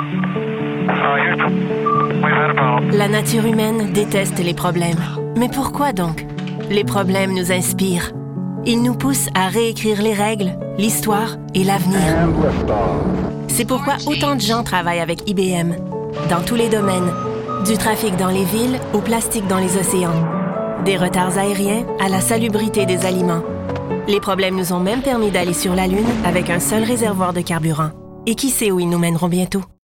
La nature humaine déteste les problèmes. Mais pourquoi donc? Les problèmes nous inspirent. Ils nous poussent à réécrire les règles, l'histoire et l'avenir. C'est pourquoi autant de gens travaillent avec IBM, dans tous les domaines, du trafic dans les villes au plastique dans les océans, des retards aériens à la salubrité des aliments. Les problèmes nous ont même permis d'aller sur la Lune avec un seul réservoir de carburant. Et qui sait où ils nous mèneront bientôt?